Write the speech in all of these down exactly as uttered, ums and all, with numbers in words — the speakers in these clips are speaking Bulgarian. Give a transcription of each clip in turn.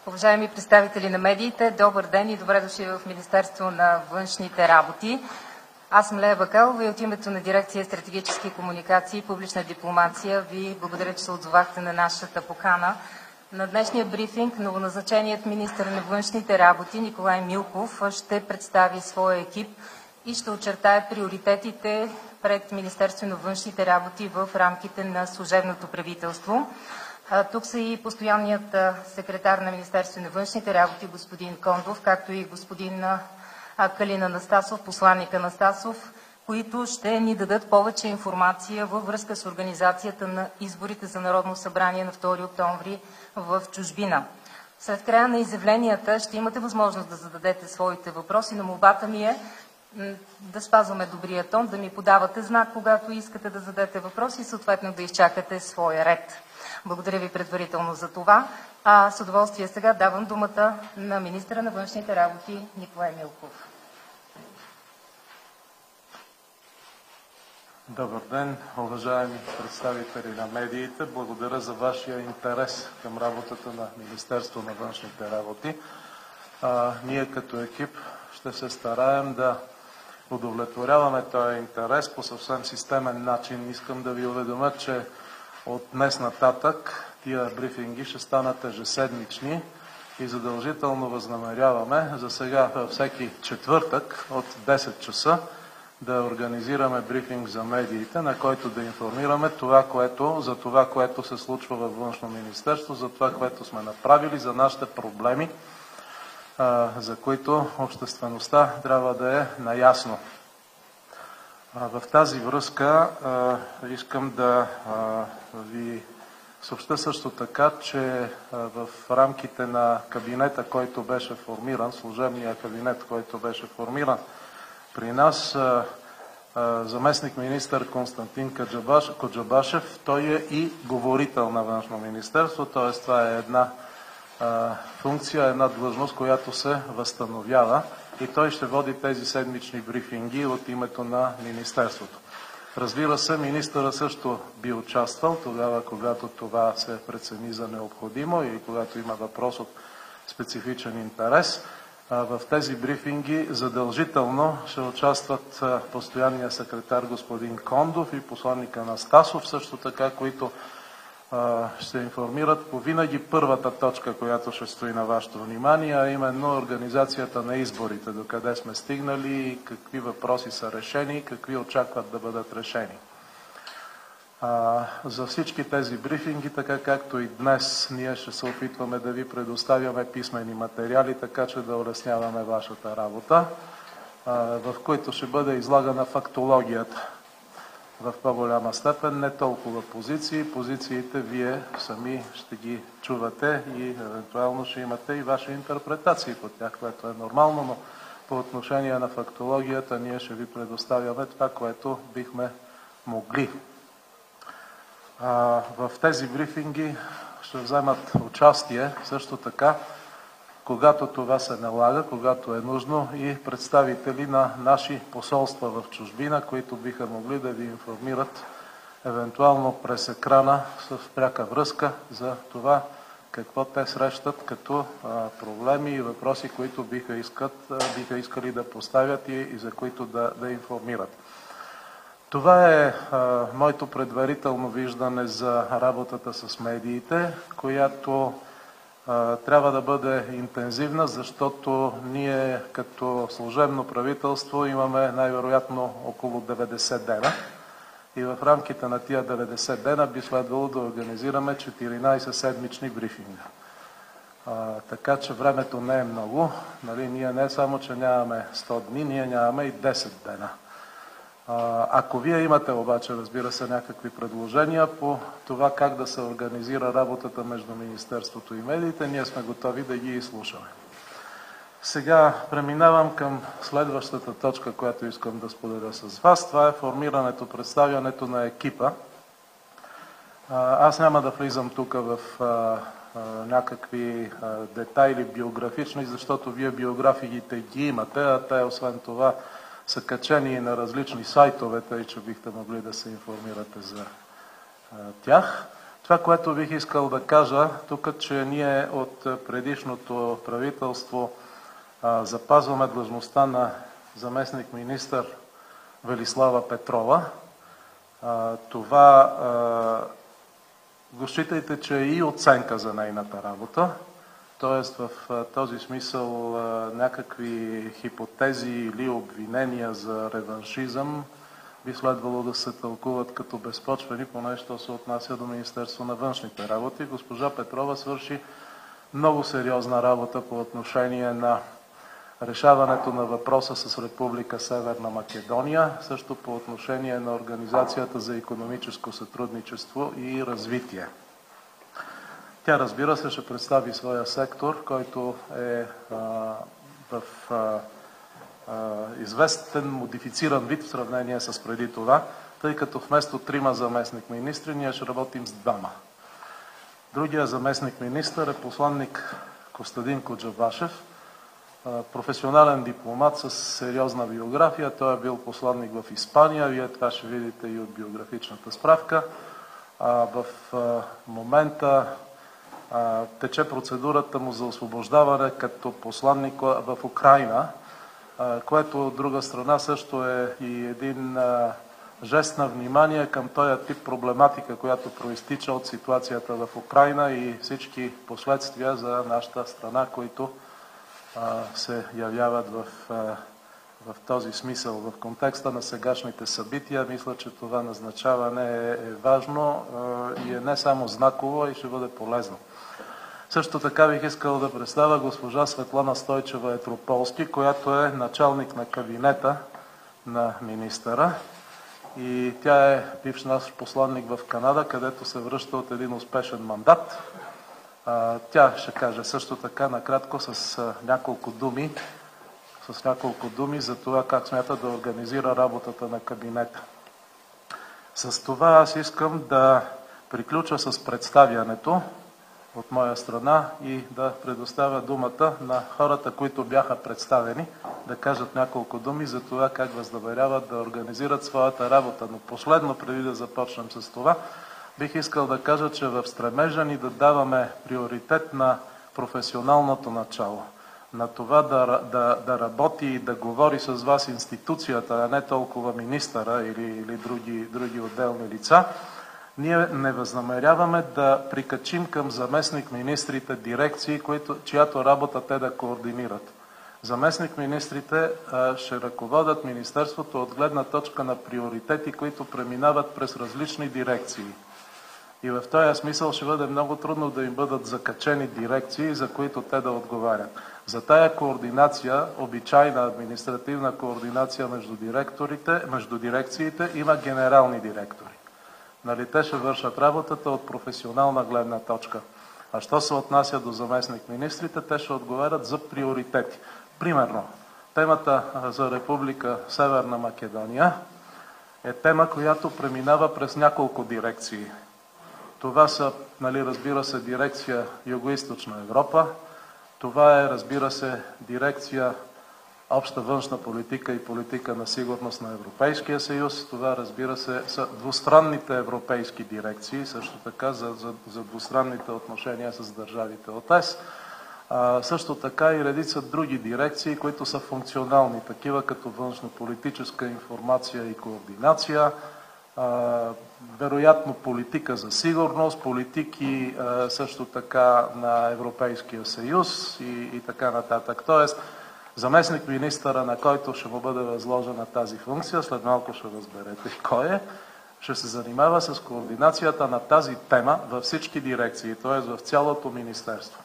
Уважаеми представители на медиите, добър ден и добре дошли в Министерство на външните работи. Аз съм Лея Бакалова и от името на дирекция стратегически комуникации и публична дипломация ви благодаря, че се отзовахте на нашата покана. На днешния брифинг новоназначеният министър на външните работи Николай Милков ще представи своя екип и ще очертае приоритетите пред Министерство на външните работи в рамките на служебното правителство. Тук са и постоянният секретар на Министерство на външните работи господин Кондов, както и господин Калин Анастасов, посланник Анастасов, които ще ни дадат повече информация във връзка с организацията на изборите за Народно събрание на втори октомври в чужбина. След края на изявленията ще имате възможност да зададете своите въпроси, но молбата ми е да спазваме добрия тон, да ми подавате знак, когато искате да зададете въпроси и съответно да изчакате своя ред. Благодаря ви предварително за това. А с удоволствие сега давам думата на министъра на външните работи Николай Милков. Добър ден, уважаеми представители на медиите. Благодаря за вашия интерес към работата на Министерство на външните работи. А, ние като екип ще се стараем да удовлетворяваме този интерес по съвсем системен начин. Искам да ви уведомя, че от днес нататък тия брифинги ще станат ежеседмични и задължително възнамеряваме за сега всеки четвъртък от десет часа да организираме брифинг за медиите, на който да информираме това, което, за това, което се случва във Външно министерство, за това, което сме направили, за нашите проблеми, за които обществеността трябва да е наясно. В тази връзка искам да ви съобща също така, че в рамките на кабинета, който беше формиран, служебния кабинет, който беше формиран при нас, заместник министър Константин Коджабашев, той е и говорител на Външно министерство, т.е. това е една функция, една длъжност, която се възстановява и той ще води тези седмични брифинги от името на Министерството. Разбира се, министъра също би участвал тогава, когато това се прецени за необходимо или когато има въпрос от специфичен интерес. В тези брифинги задължително ще участват постоянния секретар господин Кондов и посланник Анастасов, също така, които ще информират по винаги първата точка, която ще стои на вашето внимание, а именно организацията на изборите, докъде сме стигнали, какви въпроси са решени, какви очакват да бъдат решени. А, за всички тези брифинги, така както и днес, ние ще се опитваме да ви предоставяме писмени материали, така че да улесняваме вашата работа, а, в които ще бъде излагана фактологията в по-голяма степен, не толкова позиции. Позициите вие сами ще ги чувате и евентуално ще имате и ваши интерпретации по тях, което е нормално, но по отношение на фактологията ние ще ви предоставяме това, което бихме могли. А, в тези брифинги ще вземат участие също така, когато това се налага, когато е нужно, и представители на наши посолства в чужбина, които биха могли да ви информират евентуално през екрана с пряка връзка за това какво те срещат като а, проблеми и въпроси, които биха, искат, а, биха искали да поставят и, и за които да, да информират. Това е а, моето предварително виждане за работата с медиите, която трябва да бъде интензивна, защото ние като служебно правителство имаме най-вероятно около деветдесет дена и в рамките на тия деветдесет дена би следвало да организираме четиринайсет седмични брифинга. А, така че времето не е много. Нали, ние не само, че нямаме сто дни, ние нямаме и десет дена. Ако вие имате обаче, разбира се, някакви предложения по това как да се организира работата между Министерството и медиите, ние сме готови да ги изслушаме. Сега преминавам към следващата точка, която искам да споделя с вас. Това е формирането, представянето на екипа. Аз няма да влизам тук в а, а, някакви а, детайли биографични, защото вие биографиите ги имате, а те освен това са качени на различни сайтове, тъй че бихте могли да се информирате за а, тях. Това, което бих искал да кажа тук, че ние от предишното правителство а, запазваме длъжността на заместник-министър Велислава Петрова. А, това а, го считайте, че е и оценка за нейната работа. Тоест в а, този смисъл а, някакви хипотези или обвинения за реваншизъм би следвало да се тълкуват като безпочвени, поне що се отнася до Министерство на външните работи. Госпожа Петрова свърши много сериозна работа по отношение на решаването на въпроса с Република Северна Македония, също по отношение на Организацията за икономическо сътрудничество и развитие. Тя, разбира се, ще представи своя сектор, който е а, в а, известен модифициран вид в сравнение с преди това, тъй като вместо трима заместник-министри ние ще работим с двама. Другия заместник-министър е посланник Костадин Коджабашев, професионален дипломат с сериозна биография. Той е бил посланник в Испания, вие това ще видите и от биографичната справка. В момента тече процедурата му за освобождаване като посланник в Украйна, което от друга страна също е и един жест на внимание към този тип проблематика, която проистича от ситуацията в Украйна и всички последствия за нашата страна, които се явяват в, в този смисъл. В контекста на сегашните събития, мисля, че това назначаване е, е важно и е не само знаково, а и ще бъде полезно. Също така бих искал да представя госпожа Светлана Стойчева Етрополски, която е началник на кабинета на министъра. И тя е бивш наш посланник в Канада, където се връща от един успешен мандат. Тя ще каже също така накратко с няколко думи, с няколко думи за това как смята да организира работата на кабинета. С това аз искам да приключа с представянето от моя страна и да предоставя думата на хората, които бяха представени, да кажат няколко думи за това как възнамеряват да организират своята работа. Но последно, преди да започнем с това, бих искал да кажа, че в стремежа ни да даваме приоритет на професионалното начало, на това да, да, да работи и да говори с вас институцията, а не толкова министъра или, или други, други отделни лица, ние не възнамеряваме да прикачим към заместник-министрите дирекции, които, чиято работа те да координират. Заместник-министрите ще ръководят Министерството от гледна точка на приоритети, които преминават през различни дирекции. И в този смисъл ще бъде много трудно да им бъдат закачени дирекции, за които те да отговарят. За тая координация, обичайна административна координация между директорите, между дирекциите, има генерални директори. Нали, те ще вършат работата от професионална гледна точка. А що се отнася до заместник-министрите, те ще отговарят за приоритети. Примерно, темата за Република Северна Македония е тема, която преминава през няколко дирекции. Това са, нали, разбира се, дирекция Югоизточна Европа. Това е, разбира се, дирекция Обща външна политика и политика на сигурност на Европейския съюз. Това, разбира се, са двустранните европейски дирекции, също така за, за, за двустранните отношения с държавите от ЕС. А, също така и редица други дирекции, които са функционални, такива като външно-политическа информация и координация, а, вероятно политика за сигурност, политики а, също така на Европейския съюз и, и така нататък. Тоест, заместник министъра, на който ще му бъде възложена тази функция, след малко ще разберете кой е, ще се занимава с координацията на тази тема във всички дирекции, т.е. в цялото министерство.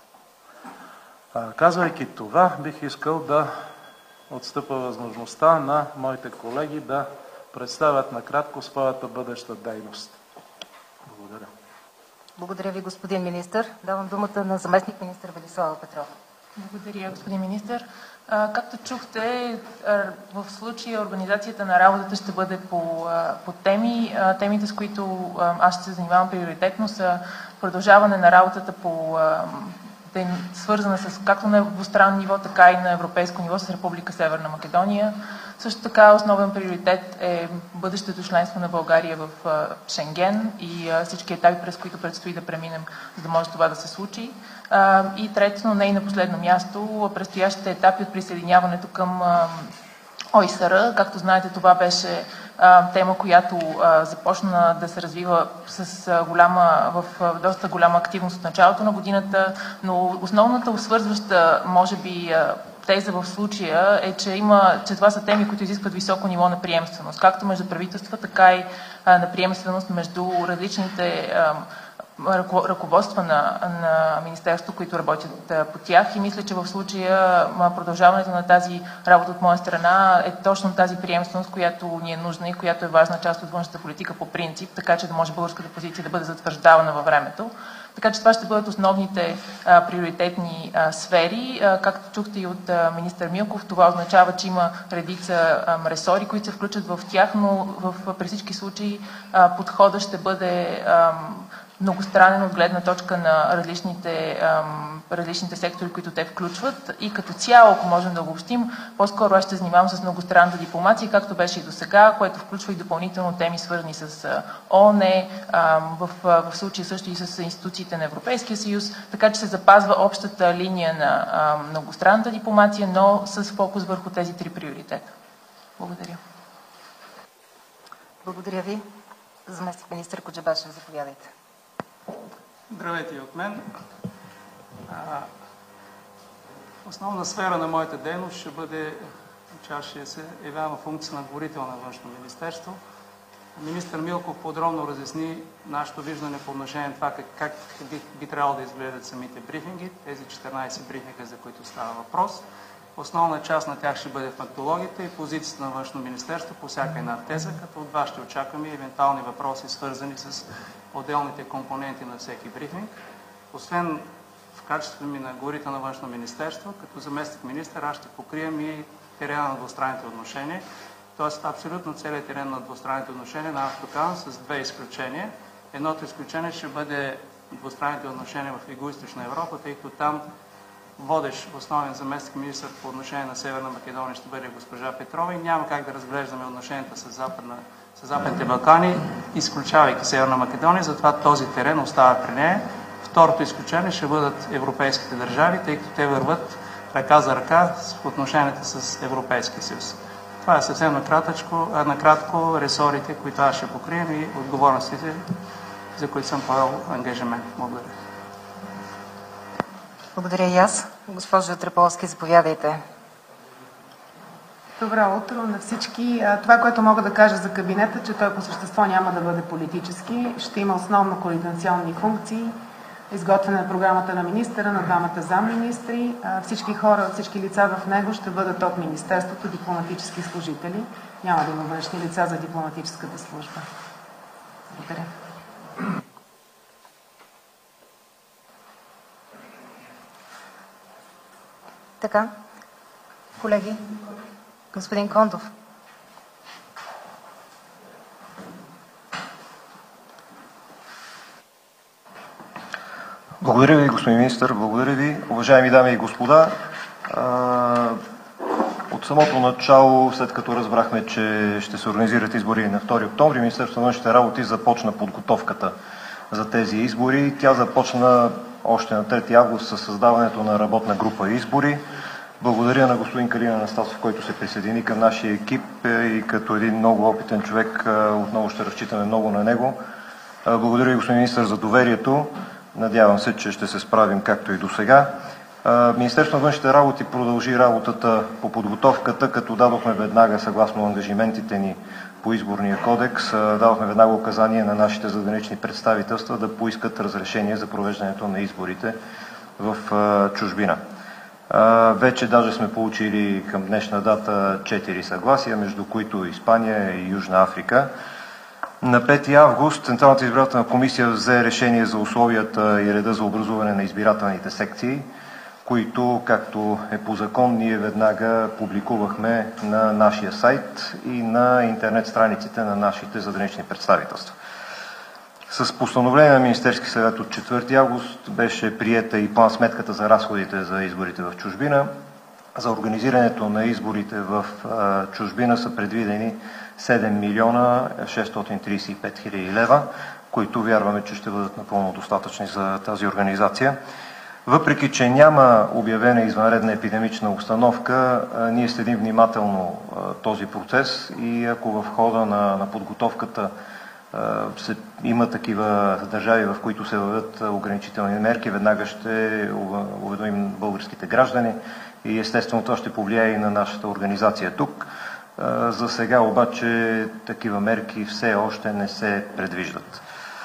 Казвайки това, бих искал да отстъпя възможността на моите колеги да представят накратко своята бъдеща дейност. Благодаря. Благодаря ви, господин министър. Давам думата на заместник министър Велислава Петрова. Благодаря, господин министър. Както чухте, в случая организацията на работата ще бъде по, по теми. Темите, с които аз ще се занимавам приоритетно, са продължаване на работата по свързана с както на двустранно ниво, така и на европейско ниво с Република Северна Македония. Също така основен приоритет е бъдещето членство на България в Шенген и всички етапи, през които предстои да преминем, за да може това да се случи. И трето, но не и на последно място, предстоящите етапи от присъединяването към О И С Р. Както знаете, това беше а, тема, която а, започна да се развива с а, голяма, в а, доста голяма активност от началото на годината, но основната свързваща, може би, а, теза в случая е, че, има, че това са теми, които изискват високо ниво на приемственост, както между правителства, така и а, на приемственост между различните а, ръководства на, на Министерството, които работят а, по тях. И мисля, че в случая а, продължаването на тази работа от моя страна е точно тази приемственост, която ни е нужна и която е важна част от външната политика по принцип, така че да може българската позиция да бъде затвърждавана във времето. Така че това ще бъдат основните а, приоритетни а, сфери. А, както чухте и от а, министър Милков, това означава, че има редица а, ресори, които се включат в тях, но в, при всички случаи а, подходът ще бъде а, многостранен от гледна точка на различните, ам, различните сектори, които те включват. И като цяло, ако можем да обобщим, по-скоро аз ще занимавам с многостранната дипломация, както беше и до сега, което включва и допълнително теми, свързани с О О Н, ам, в, в случая също и с институциите на Европейския съюз, така че се запазва общата линия на ам, многостранната дипломация, но с фокус върху тези три приоритета. Благодаря. Благодаря ви. Заместник министър Коджабашев, заповядайте. Здравейте и от мен. Основна сфера на моята дейност ще бъде, че аз ще се явявам функция на говорител на Външно министерство. Министър Милков подробно разясни нашето виждане по отношение на това как, как би, би трябвало да изгледат самите брифинги, тези четиринайсет брифинга, за които става въпрос. Основна част на тях ще бъде фактологията и позицията на Външно министерство по всяка една теза, като от вас ще очакваме и евентуални въпроси, свързани с отделните компоненти на всеки брифинг. Освен в качеството ми на говорител на Външно министерство, като заместник министър, аз ще покрием и терена на двустранните отношения, т.е. абсолютно целият терен на двустранните отношения на Автокан с две изключения. Едното изключение ще бъде двустранните отношения в Югоизточна Европа, тъй като там водещ основен заместник министър по отношение на Северна Македония ще бъде госпожа Петрова и няма как да разглеждаме отношенията с, Западна, с Западните Балкани, изключавайки Северна Македония, затова този терен остава при нея. Второто изключение ще бъдат европейските държави, тъй като те върват ръка за ръка в отношенията с Европейския съюз. Това е съвсем накратко, накратко ресорите, които аз ще покрием и отговорностите, за които съм поел ангажимент. Благодаря. Благодаря и аз. Госпожо Треполски, заповядайте. Добро утро на всички. Това, което мога да кажа за кабинета, че той по същество няма да бъде политически. Ще има основно координационни функции, изготвяне на програмата на министъра, на двамата замминистри. Всички хора, всички лица в него ще бъдат от Министерството, дипломатически служители. Няма да има външни лица за дипломатическата служба. Благодаря. Така, колеги, господин Кондов. Благодаря ви, господин министър. Благодаря ви, уважаеми дами и господа. От самото начало, след като разбрахме, че ще се организират избори на втори октомври, Министерството на външните работи започна подготовката за тези избори. Тя започна още на трети август със създаването на работна група избори. Благодаря на господин Калин Анастасов, който се присъедини към нашия екип и като един много опитен човек отново ще разчитаме много на него. Благодаря ви, господин министър, за доверието. Надявам се, че ще се справим както и до сега. Министерството на външните работи продължи работата по подготовката, като дадохме веднага, съгласно ангажиментите ни по изборния кодекс, дадохме веднага указания на нашите задгранични представителства да поискат разрешение за провеждането на изборите в чужбина. Вече даже сме получили към днешна дата четири съгласия, между които Испания и Южна Африка. На пети август Централната избирателна комисия взе решение за условията и реда за образуване на избирателните секции, които, както е по закон, ние веднага публикувахме на нашия сайт и на интернет страниците на нашите задгранични представителства. С постановление на Министерски съвет от четвърти август беше приета и план сметката за разходите за изборите в чужбина. За организирането на изборите в чужбина са предвидени седем милиона шестстотин тридесет и пет хиляди лева, които вярваме, че ще бъдат напълно достатъчни за тази организация. Въпреки че няма обявена извънредна епидемична обстановка, ние следим внимателно този процес и ако в хода на, на подготовката се, има такива държави, в които се въведат ограничителни мерки, веднага ще уведомим българските граждани и естествено това ще повлияе и на нашата организация тук. За сега обаче такива мерки все още не се предвиждат.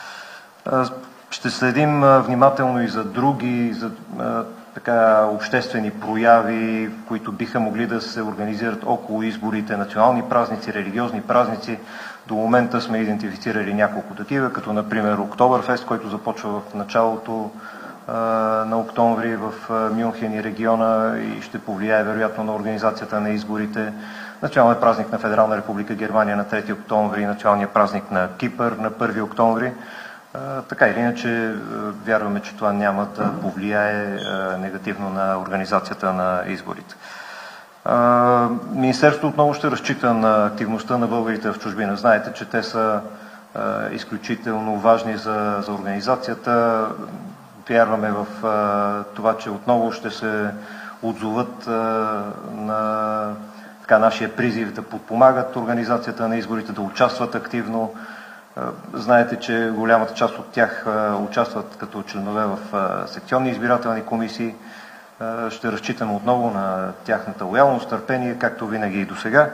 Ще следим внимателно и за други за, така, обществени прояви, които биха могли да се организират около изборите, национални празници, религиозни празници. До момента сме идентифицирали няколко такива, като например Октоберфест, който започва в началото а, на октомври в Мюнхен и региона и ще повлияе вероятно на организацията на изборите. Националният празник на Федерална република Германия на трети октомври, националният празник на Кипър на първи октомври. А, така или иначе, вярваме, че това няма да повлияе а, негативно на организацията на изборите. А, Министерството отново ще разчита на активността на българите в чужбина. Знаете, че те са а, изключително важни за, за организацията. Вярваме в а, това, че отново ще се отзоват а, на така, нашия призив да подпомагат организацията на изборите, да участват активно. Знаете, че голямата част от тях участват като членове в секционни избирателни комисии. Ще разчитам отново на тяхната лоялност, търпение, както винаги и до сега.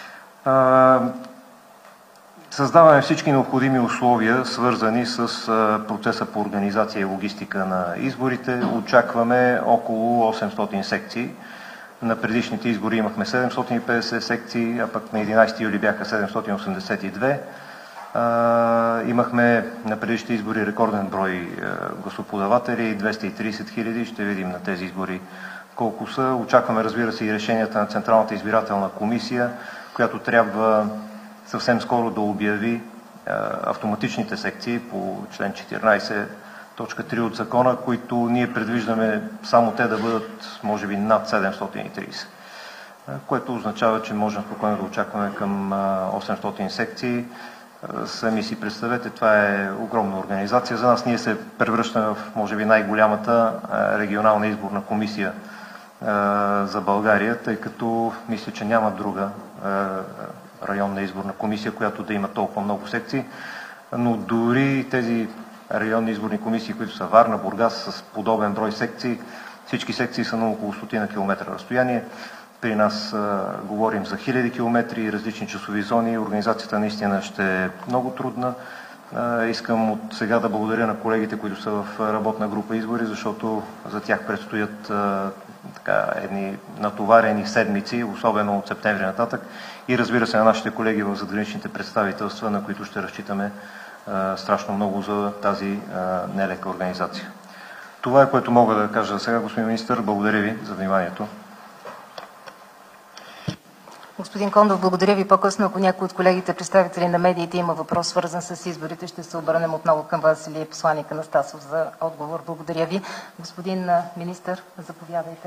Създаваме всички необходими условия, свързани с процеса по организация и логистика на изборите. Очакваме около осемстотин секции. На предишните избори имахме седемстотин и петдесет секции, а пък на единадесети юли бяха седемстотин осемдесет и две. Uh, имахме на предишните избори рекорден брой uh, гласоподаватели, двеста и тридесет хиляди. Ще видим на тези избори колко са. Очакваме, разбира се, и решенията на Централната избирателна комисия, която трябва съвсем скоро да обяви uh, автоматичните секции по член четиринадесет точка три от закона, които ние предвиждаме само те да бъдат, може би, над седемстотин и тридесет, uh, което означава, че можем спокойно да очакваме към uh, осемстотин секции. Сами си представете, това е огромна организация. За нас ние се превръщаме в, може би, най-голямата регионална изборна комисия за България, тъй като мисля, че няма друга районна изборна комисия, която да има толкова много секции. Но дори тези районни изборни комисии, които са Варна, Бургас, с подобен брой секции, всички секции са на около стотина километра разстояние. При нас а, говорим за хиляди километри и различни часови зони. Организацията наистина ще е много трудна. А, искам от сега да благодаря на колегите, които са в работна група избори, защото за тях предстоят а, така, едни натоварени седмици, особено от септември нататък. И разбира се на нашите колеги в задграничните представителства, на които ще разчитаме а, страшно много за тази а, нелека организация. Това е, което мога да кажа сега, господин министър. Благодаря ви за вниманието. Господин Кондов, благодаря ви. По-късно, ако някой от колегите представители на медиите има въпрос, свързан с изборите, ще се обърнем отново към вас или посланик Анастасов за отговор. Благодаря ви. Господин министър, заповядайте.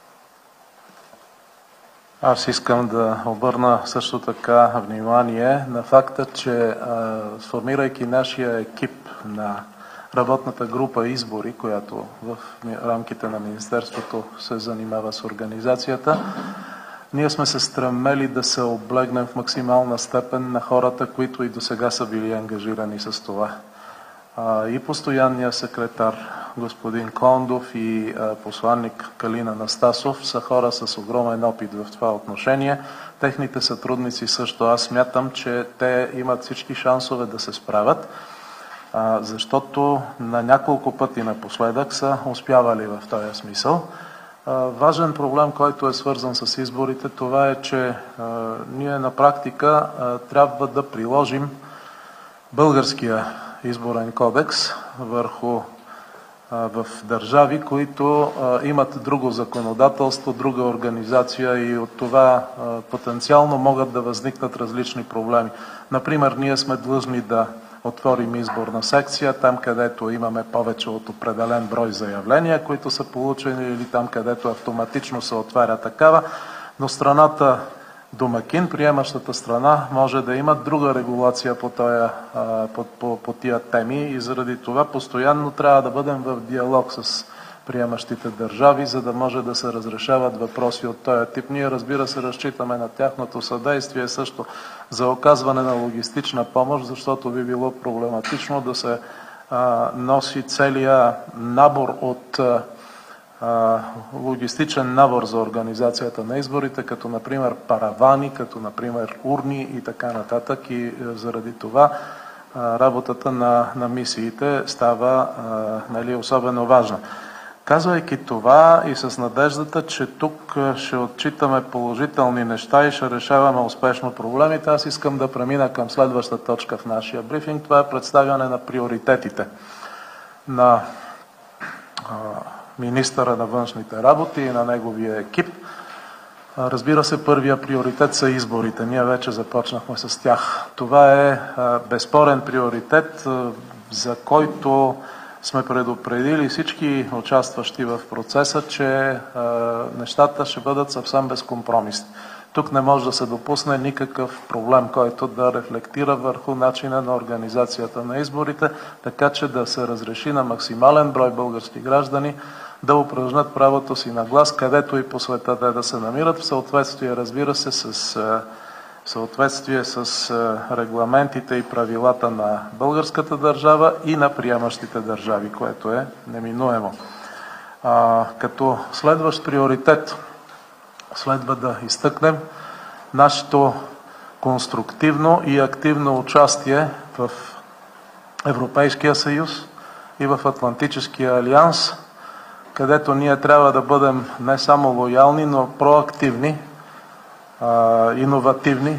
Аз искам да обърна също така внимание на факта, че сформирайки нашия екип на работната група избори, която в рамките на Министерството се занимава с организацията, ние сме се стремели да се облегнем в максимална степен на хората, които и до сега са били ангажирани с това. И постоянният секретар господин Кондов и посланник Калин Анастасов са хора с огромен опит в това отношение. Техните сътрудници също. Аз смятам, че те имат всички шансове да се справят, защото на няколко пъти напоследък са успявали в този смисъл. Важен проблем, който е свързан с изборите, това е, че а, ние на практика а, трябва да приложим българския изборен кодекс върху а, в държави, които а, имат друго законодателство, друга организация и от това а, потенциално могат да възникнат различни проблеми. Например, ние сме длъжни да отворим изборна секция там, където имаме повече от определен брой заявления, които са получени, или там, където автоматично се отваря такава, но страната домакин, приемащата страна, може да има друга регулация по, тоя, по, по, по тия теми и заради това постоянно трябва да бъдем в диалог с приемащите държави, за да може да се разрешават въпроси от този тип. Ние, разбира се, разчитаме на тяхното съдействие също за оказване на логистична помощ, защото би било проблематично да се а, носи целият набор от а, логистичен набор за организацията на изборите, като например паравани, като например урни и така нататък. И заради това а, работата на, на мисиите става а, нали, особено важна. Казвайки това и с надеждата, че тук ще отчитаме положителни неща и ще решаваме успешно проблемите, аз искам да премина към следваща точка в нашия брифинг. Това е представяне на приоритетите на министъра на външните работи и на неговия екип. Разбира се, първия приоритет са изборите. Ние вече започнахме с тях. Това е безспорен приоритет, за който сме предупредили всички участващи в процеса, че е, нещата ще бъдат съвсем безкомпромисни. Тук не може да се допусне никакъв проблем, който да рефлектира върху начина на организацията на изборите, така че да се разреши на максимален брой български граждани да упражнят правото си на глас, където и по света те да се намират, в съответствие, разбира се, с е, в съответствие с регламентите и правилата на българската държава и на приемащите държави, което е неминуемо. А, като следващ приоритет следва да изтъкнем нашето конструктивно и активно участие в Европейския съюз и в Атлантическия алианс, където ние трябва да бъдем не само лоялни, но проактивни, иновативни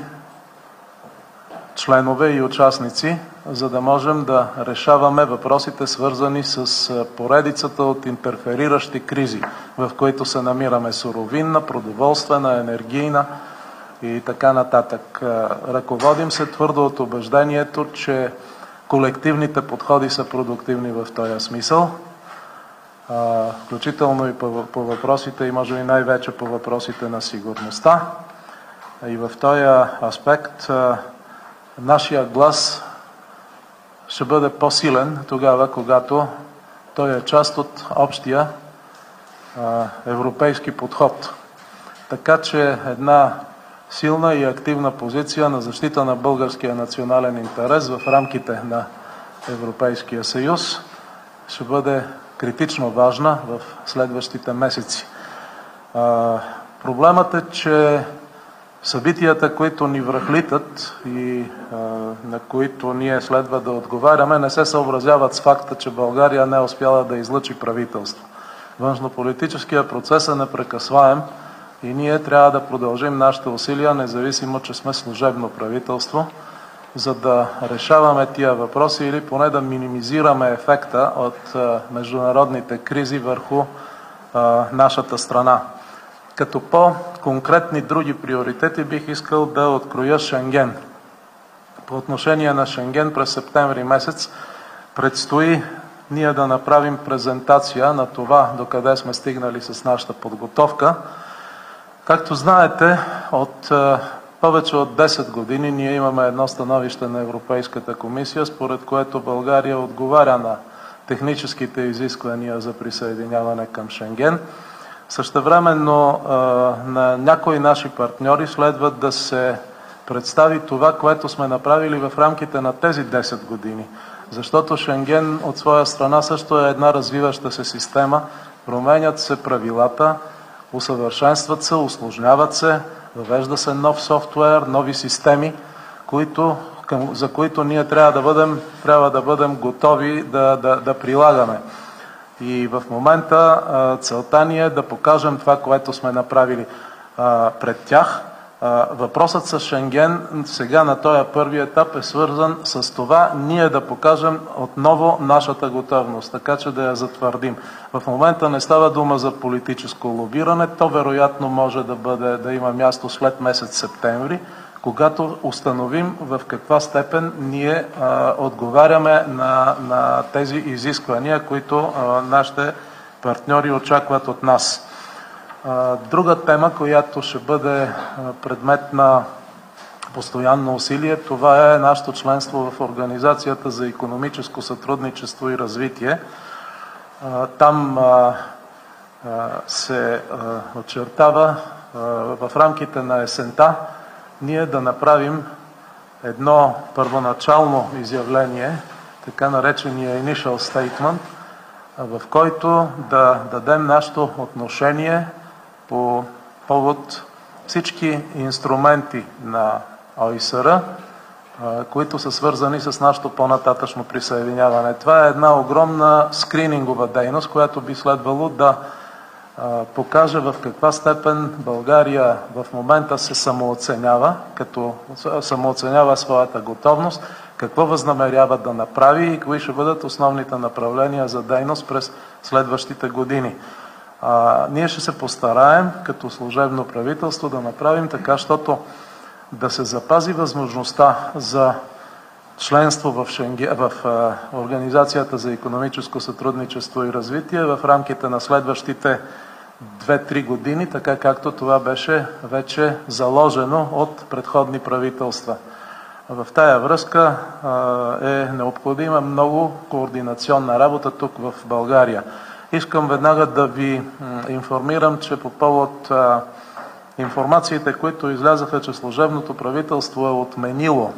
членове и участници, за да можем да решаваме въпросите, свързани с поредицата от интерфериращи кризи, в които се намираме: суровинна, продоволствена, енергийна и така нататък. Ръководим се твърдо от убеждението, че колективните подходи са продуктивни в този смисъл, включително и по, по въпросите, и може би най-вече по въпросите на сигурността. И в този аспект нашия глас ще бъде по-силен тогава, когато той е част от общия европейски подход. Така че една силна и активна позиция на защита на българския национален интерес в рамките на Европейския съюз ще бъде критично важна в следващите месеци. Проблемът е, че събитията, които ни връхлитат и а, на които ние следва да отговаряме, не се съобразяват с факта, че България не е успяла да излъчи правителство. Външнополитическият процес е непрекъсваем и ние трябва да продължим нашите усилия, независимо, че сме служебно правителство, за да решаваме тия въпроси или поне да минимизираме ефекта от а, международните кризи върху а, нашата страна. Като по-конкретни други приоритети бих искал да откроя Шенген. По отношение на Шенген през септември месец предстои ние да направим презентация на това докъде сме стигнали с нашата подготовка. Както знаете, от повече от десет години ние имаме едно становище на Европейската комисия, според което България отговаря на техническите изисквания за присъединяване към Шенген. Същевременно на някои наши партньори следва да се представи това, което сме направили в рамките на тези десет години. Защото Шенген от своя страна също е една развиваща се система, променят се правилата, усъвършенстват се, усложняват се, въвежда се нов софтуер, нови системи, които, към, за които ние трябва да бъдем, трябва да бъдем готови да, да, да прилагаме. И в момента целта ни е да покажем това, което сме направили пред тях. Въпросът с Шенген сега на този първи етап е свързан с това ние да покажем отново нашата готовност, така че да я затвърдим. В момента не става дума за политическо лобиране, то вероятно може да бъде, да има място след месец септември, когато установим в каква степен ние а, отговаряме на, на тези изисквания, които а, нашите партньори очакват от нас. А, друга тема, която ще бъде а, предмет на постоянно усилие, това е нашето членство в Организацията за икономическо сътрудничество и развитие. А, там а, а, се а, очертава а, в рамките на есента ние да направим едно първоначално изявление, така наречения initial statement, в който да дадем нашето отношение по повод всички инструменти на О И С Р, които са свързани с нашето по-нататъчно присъединяване. Това е една огромна скринингова дейност, която би следвало да покаже в каква степен България в момента се самооценява, като самооценява своята готовност, какво възнамерява да направи и кои ще бъдат основните направления за дейност през следващите години. А, ние ще се постараем като служебно правителство да направим така, защото да се запази възможността за членство в, Шенге, в а, Организацията за икономическо сътрудничество и развитие в рамките на следващите две-три години, така както това беше вече заложено от предходни правителства. В тая връзка а, е необходима много координационна работа тук в България. Искам веднага да ви информирам, че по повод а, информациите, които излязаха, че служебното правителство е отменило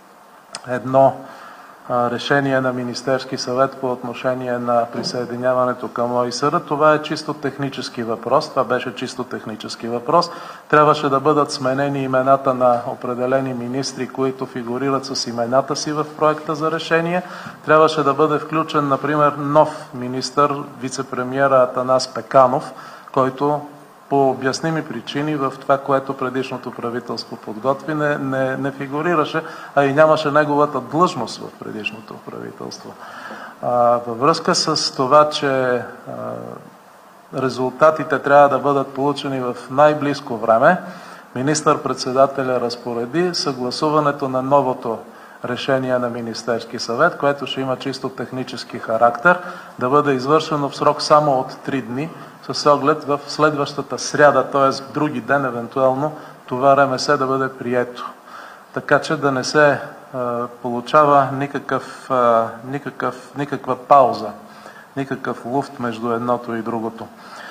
едно а, решение на Министерски съвет по отношение на присъединяването към О И С Р, това е чисто технически въпрос. Това беше чисто технически въпрос. Трябваше да бъдат сменени имената на определени министри, които фигурират с имената си в проекта за решение. Трябваше да бъде включен, например, нов министър, вице-премиера Атанас Пеканов, който по обясними причини в това, което предишното правителство подготви, не, не, не фигурираше, а и нямаше неговата длъжност в предишното правителство. А, във връзка с това, че а, резултатите трябва да бъдат получени в най-близко време, министър-председателя разпореди съгласуването на новото решение на Министерски съвет, което ще има чисто технически характер, да бъде извършено в срок само от три дни, с оглед в следващата сряда, т.е. други ден, евентуално, това Р М С да бъде прието. Така че да не се а, получава никакъв, а, никакъв, никаква пауза, никакъв луфт между едното и другото.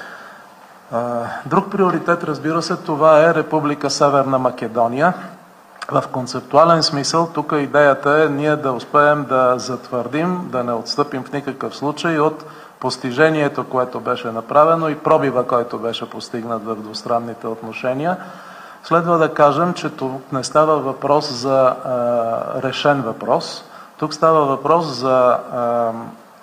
А, друг приоритет, разбира се, това е Република Северна Македония. В концептуален смисъл, тук идеята е ние да успеем да затвърдим, да не отстъпим в никакъв случай от постижението, което беше направено и пробива, който беше постигнат в двустранните отношения. Следва да кажем, че тук не става въпрос за а, решен въпрос. Тук става въпрос за а,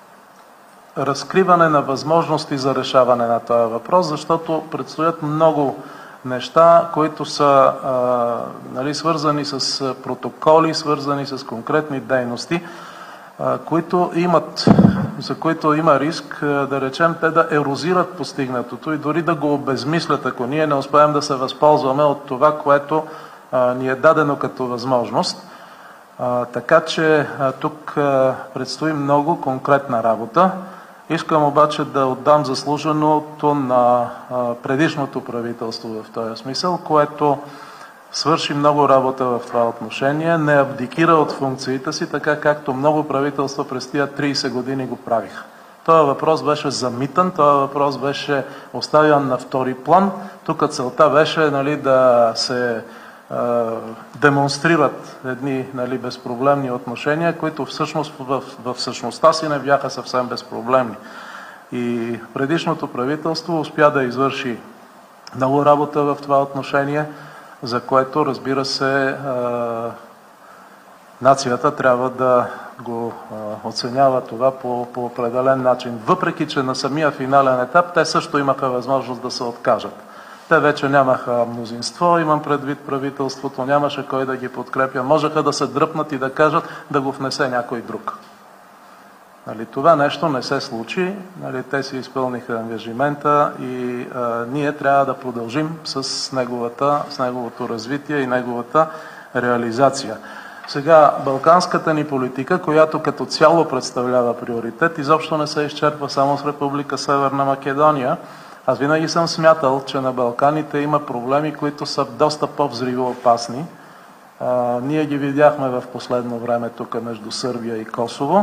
разкриване на възможности за решаване на този въпрос, защото предстоят много неща, които са а, нали, свързани с протоколи, свързани с конкретни дейности, а, които имат, за които има риск, а, да речем, те да ерозират постигнатото и дори да го обезмислят, ако ние не успеем да се възползваме от това, което а, ни е дадено като възможност. А, така че а, тук а, предстои много конкретна работа. Искам обаче да отдам заслуженото на предишното правителство в този смисъл, което свърши много работа в това отношение, не абдикира от функциите си, така както много правителства през тия трийсет години го правиха. Този въпрос беше замитан, този въпрос беше оставян на втори план. Тук целта беше нали, да се демонстрират едни нали, безпроблемни отношения, които всъщност в, в същността си не бяха съвсем безпроблемни. И предишното правителство успя да извърши много работа в това отношение, за което, разбира се, нацията трябва да го оценява това по, по определен начин. Въпреки че на самия финален етап те също имаха възможност да се откажат. Те вече нямаха мнозинство, имам предвид правителството, нямаше кой да ги подкрепя. Можеха да се дръпнат и да кажат да го внесе някой друг. Нали, това нещо не се случи, нали, те си изпълниха ангажимента и а, ние трябва да продължим с, неговата, с неговото развитие и неговата реализация. Сега, балканската ни политика, която като цяло представлява приоритет, изобщо не се изчерпва само с Република Северна Македония. Аз винаги съм смятал, че на Балканите има проблеми, които са доста по-взривоопасни. А, ние ги видяхме в последно време тук между Сърбия и Косово.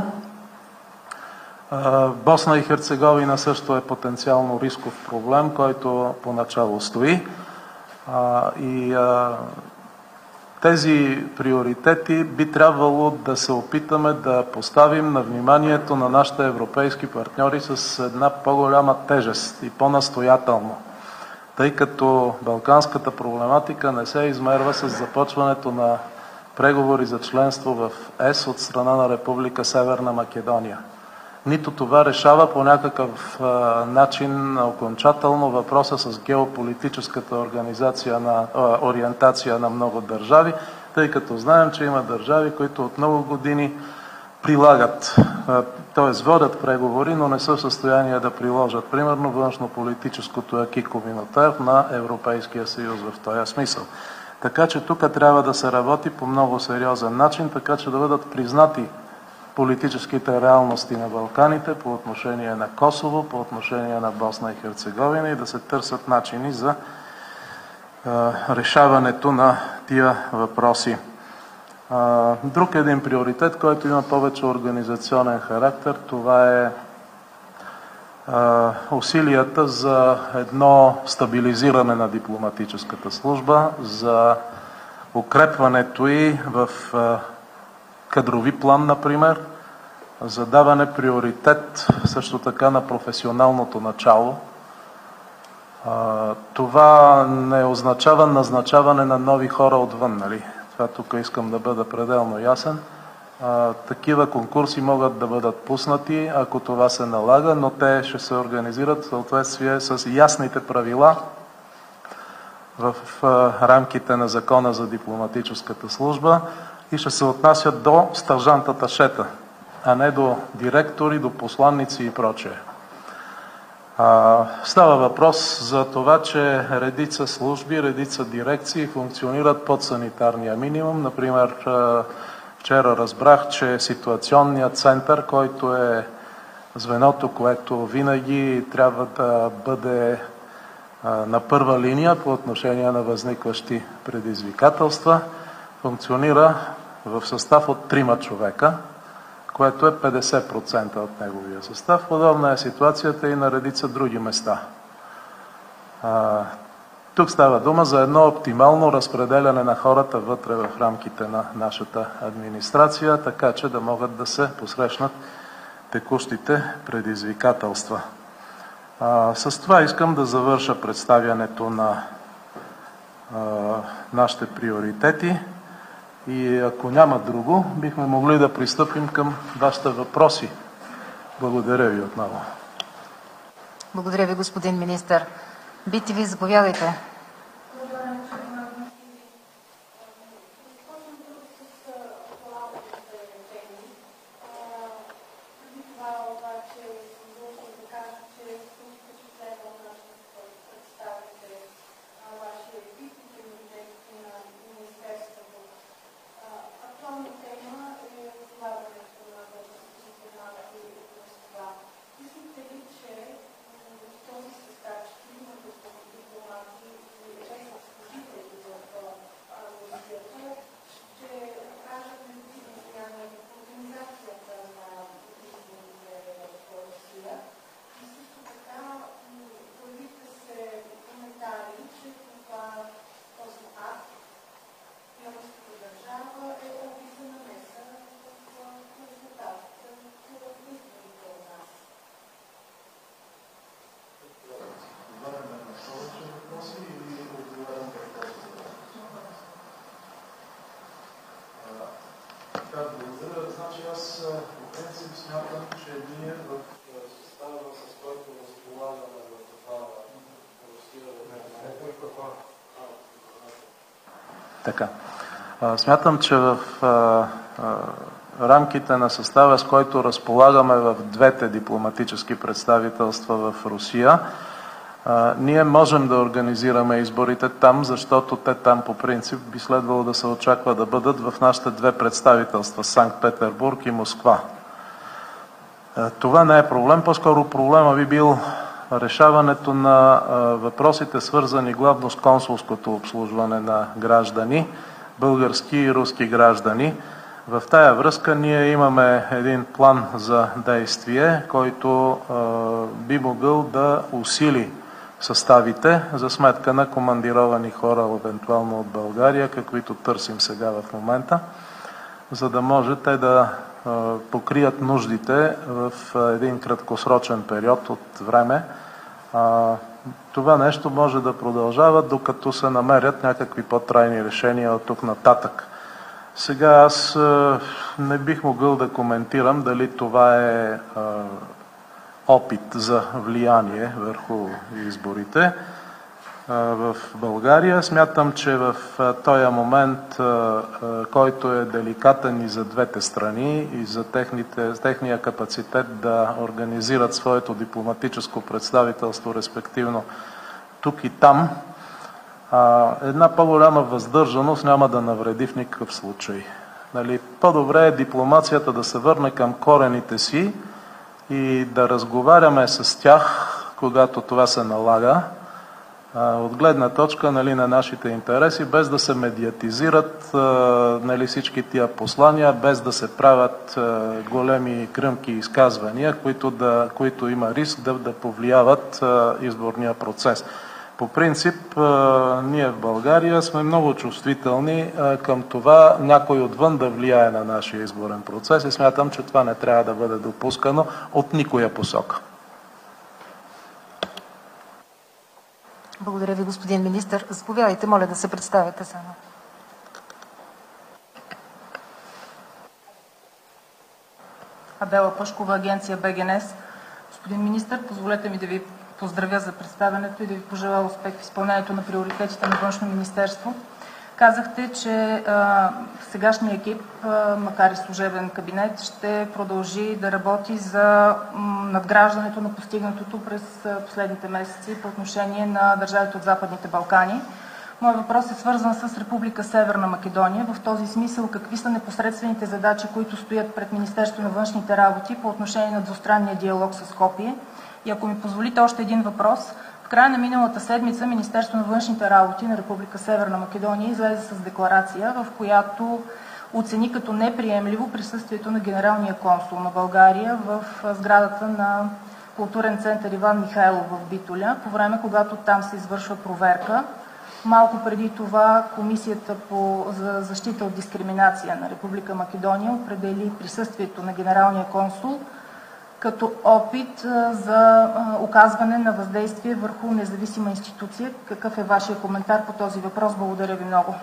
А, Босна и Херцеговина също е потенциално рисков проблем, който поначало стои. А, и а, тези приоритети би трябвало да се опитаме да поставим на вниманието на нашите европейски партньори с една по-голяма тежест и по-настоятелно, тъй като балканската проблематика не се измерва с започването на преговори за членство в ЕС от страна на Република Северна Македония. Нито това решава по някакъв а, начин окончателно въпроса с геополитическата организация на, а, ориентация на много държави, тъй като знаем, че има държави, които от много години прилагат, т.е. водят преговори, но не са в състояние да приложат, примерно, външно-политическото аки коминотер на Европейския съюз в този смисъл. Така че тук трябва да се работи по много сериозен начин, така че да бъдат признати политическите реалности на Балканите по отношение на Косово, по отношение на Босна и Херцеговина и да се търсят начини за е, решаването на тия въпроси. Е, друг един приоритет, който има повече организационен характер, това е, е усилията за едно стабилизиране на дипломатическата служба, за укрепването й в е, кадрови план, например, за даване приоритет също така на професионалното начало. Това не означава назначаване на нови хора отвън, нали? Това тук искам да бъда пределно ясен. Такива конкурси могат да бъдат пуснати, ако това се налага, но те ще се организират в съответствие с ясните правила в рамките на Закона за дипломатическата служба и ще се отнасят до стажантата шета, а не до директори, до посланници и прочее. Става въпрос за това, че редица служби, редица дирекции функционират под санитарния минимум. Например, вчера разбрах, че ситуационният център, който е звеното, което винаги трябва да бъде на първа линия по отношение на възникващи предизвикателства, функционира в състав от трима човека, което е петдесет процента от неговия състав. Подобна е ситуацията и на редица други места. А, тук става дума за едно оптимално разпределяне на хората вътре в рамките на нашата администрация, така че да могат да се посрещнат текущите предизвикателства. А, с това искам да завърша представянето на а, нашите приоритети. И ако няма друго, бихме могли да пристъпим към вашите въпроси. Благодаря ви отново. Благодаря ви, господин министър. би ти ви, заповядайте. Благодаря. Значи аз по принцип смятам, че ние в състава, с който разполагаме в това Така. Смятам, че в а, а, рамките на състава, с който разполагаме в двете дипломатически представителства в Русия, А, ние можем да организираме изборите там, защото те там по принцип би следвало да се очаква да бъдат в нашите две представителства – Санкт-Петербург и Москва. А, това не е проблем, по-скоро проблема би бил решаването на а, въпросите, свързани главно с консулското обслужване на граждани, български и руски граждани. В тая връзка ние имаме един план за действие, който а, би могъл да усили съставите за сметка на командировани хора, евентуално от България, каквито търсим сега в момента, за да може те да а, покрият нуждите в един краткосрочен период от време. А, това нещо може да продължава, докато се намерят някакви по-трайни решения от тук нататък. Сега аз а, не бих могъл да коментирам дали това е а, опит за влияние върху изборите а, в България. Смятам, че в а, този момент, а, а, който е деликатен и за двете страни и за техните, техния капацитет да организират своето дипломатическо представителство, респективно тук и там, а, една по-голяма въздържаност няма да навреди в никакъв случай. Нали, по-добре е дипломацията да се върне към корените си и да разговаряме с тях, когато това се налага, а, от гледна точка, нали, на нашите интереси, без да се медиатизират а, нали, всички тия послания, без да се правят а, големи кръмки изказвания, които, да, които има риск да, да повлияват а, изборния процес. По принцип, ние в България сме много чувствителни към това някой отвън да влияе на нашия изборен процес и смятам, че това не трябва да бъде допускано от никоя посока. Благодаря ви, господин министър. Заповядайте, моля да се представите само. Адела Пъшкова, агенция БГНЕС. Господин министър, позволете ми да ви поздравя за представянето и да ви пожелая успех в изпълнението на приоритетите на Външно министерство. Казахте, че а, сегашният екип, а, макар и служебен кабинет, ще продължи да работи за м, надграждането на постигнатото през последните месеци по отношение на държавите от Западните Балкани. Моят въпрос е свързан с Република Северна Македония. В този смисъл, какви са непосредствените задачи, които стоят пред Министерството на външните работи по отношение на двустранния диалог с Скопие? И ако ми позволите още един въпрос, в края на миналата седмица Министерството на външните работи на Република Северна Македония излезе с декларация, в която оцени като неприемливо присъствието на генералния консул на България в сградата на културен център Иван Михайлов в Битоля, по време когато там се извършва проверка. Малко преди това Комисията по, за защита от дискриминация на Република Македония определи присъствието на генералния консул като опит за оказване на въздействие върху независима институция. Какъв е вашия коментар по този въпрос? Благодаря ви много.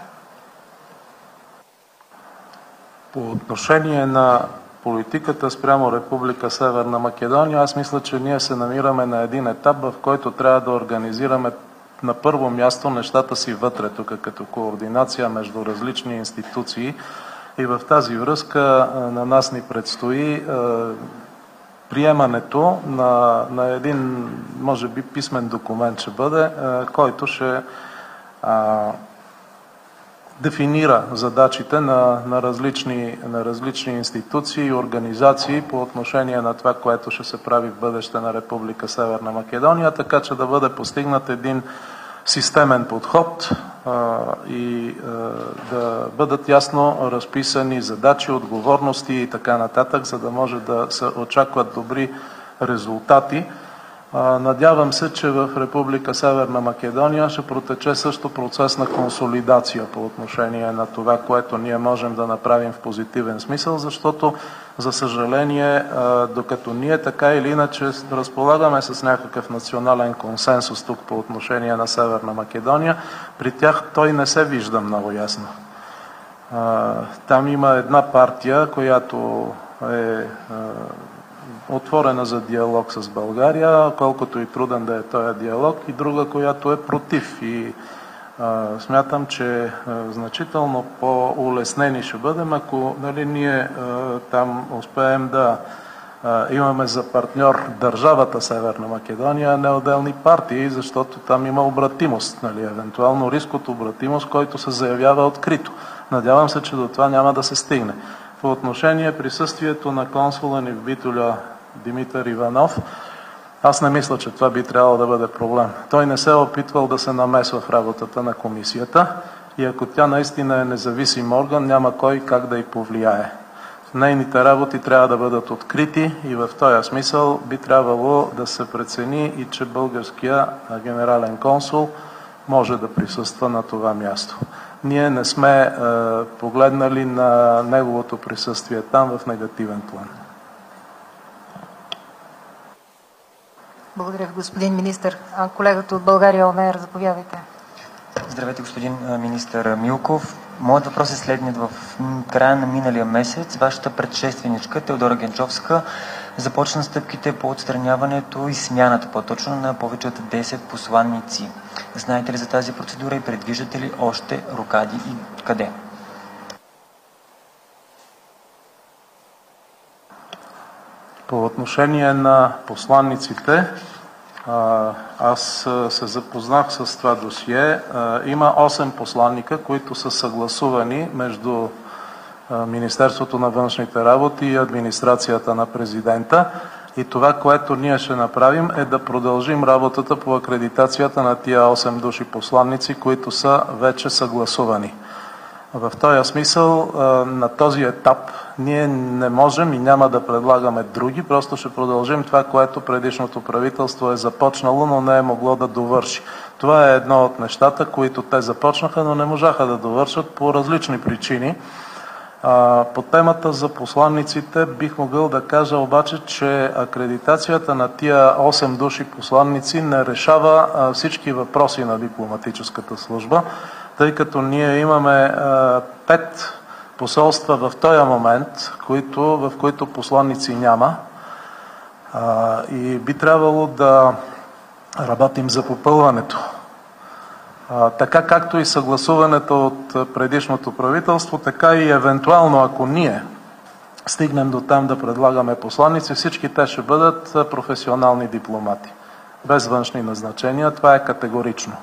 По отношение на политиката спрямо Република Северна Македония, аз мисля, че ние се намираме на един етап, в който трябва да организираме на първо място нещата си вътре, тук като координация между различни институции. И в тази връзка на нас ни предстои приемането на, на един, може би, писмен документ ще бъде, който ще а, дефинира задачите на, на, различни, на различни институции и организации по отношение на това, което ще се прави в бъдеще на Република Северна Македония, така че да бъде постигнат един системен подход а, и а, да бъдат ясно разписани задачи, отговорности и така нататък, за да може да се очакват добри резултати. А, надявам се, че в Република Северна Македония ще протече също процес на консолидация по отношение на това, което ние можем да направим в позитивен смисъл, защото за съжаление, докато ние така или иначе разполагаме с някакъв национален консенсус тук по отношение на Северна Македония, при тях той не се вижда много ясно. Там има една партия, която е отворена за диалог с България, колкото и труден да е този диалог, и друга, която е против. И а, смятам, че а, значително по-улеснени ще бъдем, ако нали, ние а, там успеем да имаме за партньор държавата Северна Македония, а не отделни партии, защото там има обратимост, нали, евентуално риск от обратимост, който се заявява открито. Надявам се, че до това няма да се стигне. По отношение присъствието на консула ни в Битоля Димитър Иванов, аз не мисля, че това би трябвало да бъде проблем. Той не се е опитвал да се намесва в работата на комисията и ако тя наистина е независим орган, няма кой как да й повлияе. Нейните работи трябва да бъдат открити и в този смисъл би трябвало да се прецени и че българския генерален консул може да присъства на това място. Ние не сме е, погледнали на неговото присъствие там в негативен план. Благодаря ви, господин министър. А колегата от България ОНР, заповядайте. Здравейте, господин министър Милков. Моят въпрос е следният. В края на миналия месец вашата предшественичка Теодора Генчовска започна стъпките по отстраняването и смяната, по-точно на повече от десет посланници. Знаете ли за тази процедура и предвиждате ли още рокади и къде? По отношение на посланниците, аз се запознах с това досие. Има осем посланника, които са съгласувани между Министерството на външните работи и администрацията на президента. И това, което ние ще направим, е да продължим работата по акредитацията на тия осем души посланници, които са вече съгласувани. В този смисъл, на този етап, ние не можем и няма да предлагаме други, просто ще продължим това, което предишното правителство е започнало, но не е могло да довърши. Това е едно от нещата, които те започнаха, но не можаха да довършат по различни причини. По темата за посланниците бих могъл да кажа обаче, че акредитацията на тия осем души посланници не решава всички въпроси на дипломатическата служба, тъй като ние имаме пет посолства в този момент, които, в които посланници няма. И би трябвало да работим за попълването. Така както и съгласуването от предишното правителство, така и евентуално, ако ние стигнем до там да предлагаме посланици, всички те ще бъдат професионални дипломати. Без външни назначения, това е категорично.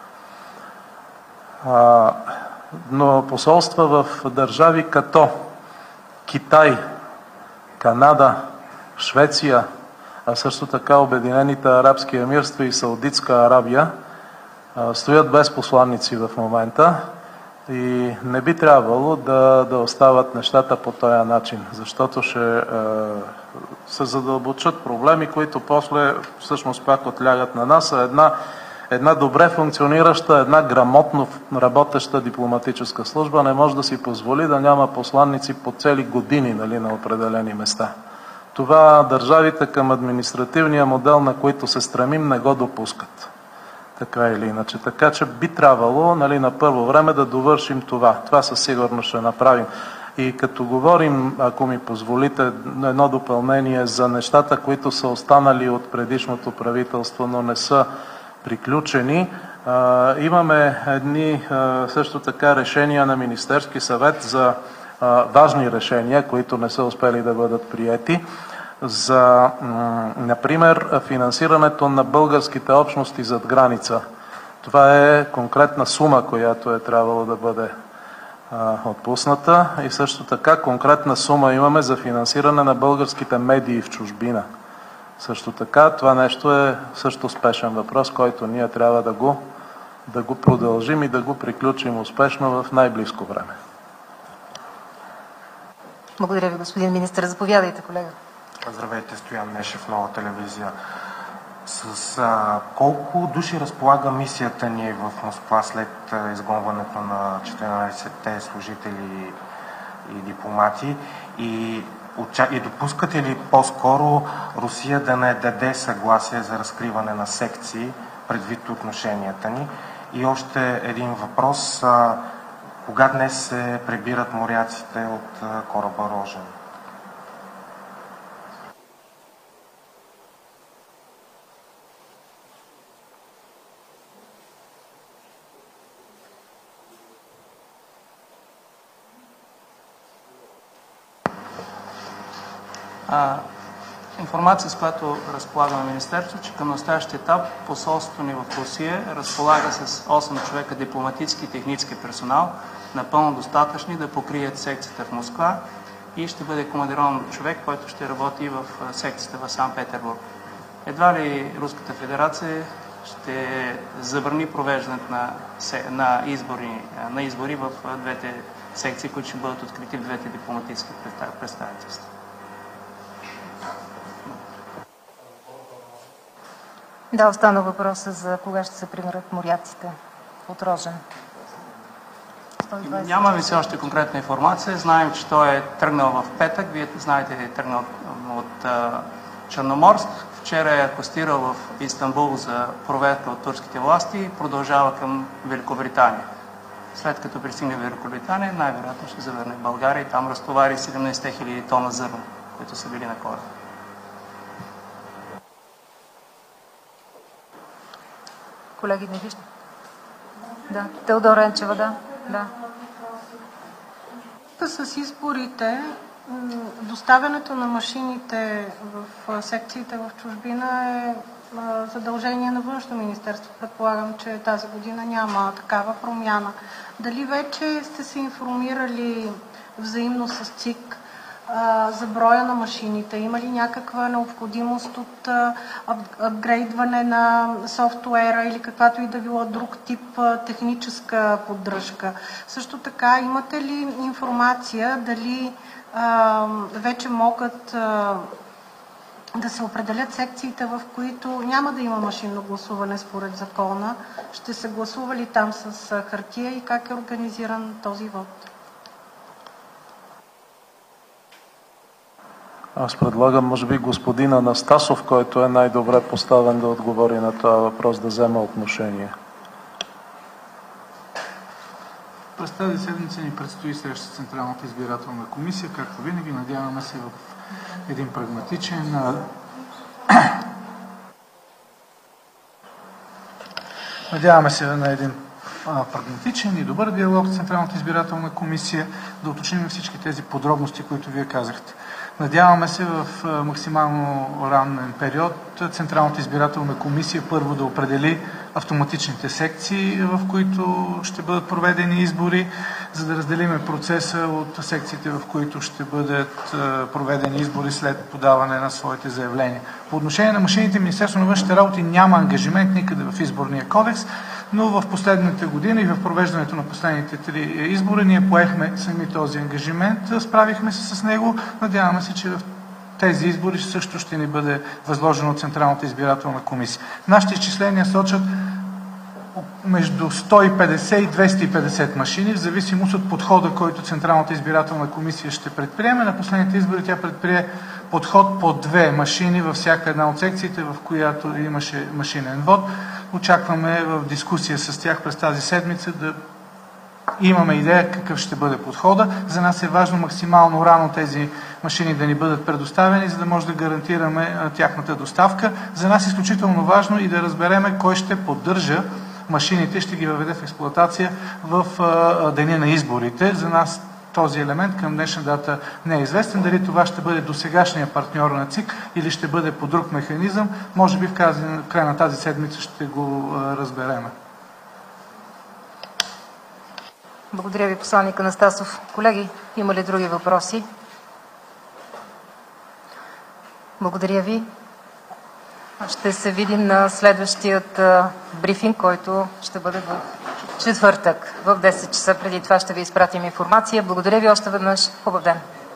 Но посолства в държави като Китай, Канада, Швеция, а също така Обединените арабски емирства и Саудитска Арабия стоят без посланници в момента и не би трябвало да, да остават нещата по този начин, защото ще е, се задълбочат проблеми, които после всъщност пак отлягат на нас. Една, една добре функционираща, една грамотно работеща дипломатическа служба не може да си позволи да няма посланници по цели години, нали, на определени места. Това държавите към административния модел, на който се стремим, не го допускат. Така или иначе. Така че би трябвало, нали, на първо време да довършим това. Това със сигурност ще направим. И като говорим, ако ми позволите, едно допълнение за нещата, които са останали от предишното правителство, но не са приключени, а, имаме едни а, също така решения на Министерски съвет за а, важни решения, които не са успели да бъдат приети. За, например, финансирането на българските общности зад граница. Това е конкретна сума, която е трябвало да бъде а, отпусната и също така конкретна сума имаме за финансиране на българските медии в чужбина. Също така това нещо е също спешен въпрос, който ние трябва да го, да го продължим и да го приключим успешно в най-близко време. Благодаря ви, господин министър. Заповядайте, колега. Здравейте, Стоян Нешев, Нова телевизия. С а, колко души разполага мисията ни в Москва след а, изгонването на четиринадесетте служители и дипломати и, и допускате ли по-скоро Русия да не даде съгласие за разкриване на секции предвид отношенията ни? И още един въпрос. А, кога днес се прибират моряците от а, кораба Рожен? А, Информация, с която разполага на Министерството, че към настоящия етап посолството ни в Русия разполага с осем човека дипломатически и технически персонал, напълно достатъчни да покрият секцията в Москва и ще бъде командирован човек, който ще работи в секцията в Санкт-Петербург. Едва ли Руската федерация ще забрани провеждането на, на, избори, на избори в двете секции, които ще бъдат открити в двете дипломатически представителства. Да, остана въпроса за кога ще се примерят моряците от Рожен. Нямаме все още конкретна информация. Знаем, че той е тръгнал в петък. Вие знаете, е тръгнал от а, Черноморск. Вчера е акостирал в Истанбул за проверка от турските власти и продължава към Великобритания. След като пристигне в Великобритания, най-вероятно ще завърне в България и там разтовари седемнадесет хиляди тона зърно, които са били на кораба. Колеги, не виждам. Да, Теодора Енчева, да. да. С изборите, доставянето на машините в секциите в чужбина е задължение на Външно министерство. Предполагам, че тази година няма такава промяна. Дали вече сте се информирали взаимно с ЦИК за броя на машините? Има ли някаква необходимост от апгрейдване на софтуера или каквато и да било друг тип техническа поддръжка? Също така, имате ли информация дали а, вече могат а, да се определят секциите, в които няма да има машинно гласуване според закона? Ще се гласува ли там с хартия и как е организиран този вод? Аз предлагам, може би, господин Анастасов, който е най-добре поставен да отговори на този въпрос, да взема отношение. През тази седмица ни предстои среща с Централната избирателна комисия. Както винаги, надяваме се в един прагматичен надяваме се на един а, прагматичен и добър диалог с Централната избирателна комисия, да уточним всички тези подробности, които вие казахте. Надяваме се в максимално ранен период Централната избирателна комисия първо да определи автоматичните секции, в които ще бъдат проведени избори, за да разделиме процеса от секциите, в които ще бъдат проведени избори след подаване на своите заявления. По отношение на машините, Министерството на външните работи няма ангажимент никъде в изборния кодекс, но в последните години и в провеждането на последните три избори ние поехме сами този ангажимент, справихме се с него. Надяваме се, че в тези избори също ще ни бъде възложено от Централната избирателна комисия. Нашите изчисления сочат между сто и петдесет и двеста и петдесет машини, в зависимост от подхода, който Централната избирателна комисия ще предприеме. На последните избори тя предприе подход по две машини във всяка една от секциите, в която имаше машинен вод. Очакваме в дискусия с тях през тази седмица да имаме идея какъв ще бъде подхода. За нас е важно максимално рано тези машини да ни бъдат предоставени, за да може да гарантираме тяхната доставка. За нас е изключително важно и да разбереме кой ще поддържа машините, ще ги въведе в експлоатация в деня на изборите. За нас този елемент към днешна дата не е известен. Дали това ще бъде досегашния партньор на ЦИК или ще бъде по друг механизъм, може би в края на тази седмица ще го разбереме. Благодаря ви, посланник Анастасов. Колеги, има ли други въпроси? Благодаря ви. Ще се видим на следващият брифинг, който ще бъде в четвъртък в десет часа. Преди това ще ви изпратим информация. Благодаря ви още веднъж. Хубав ден!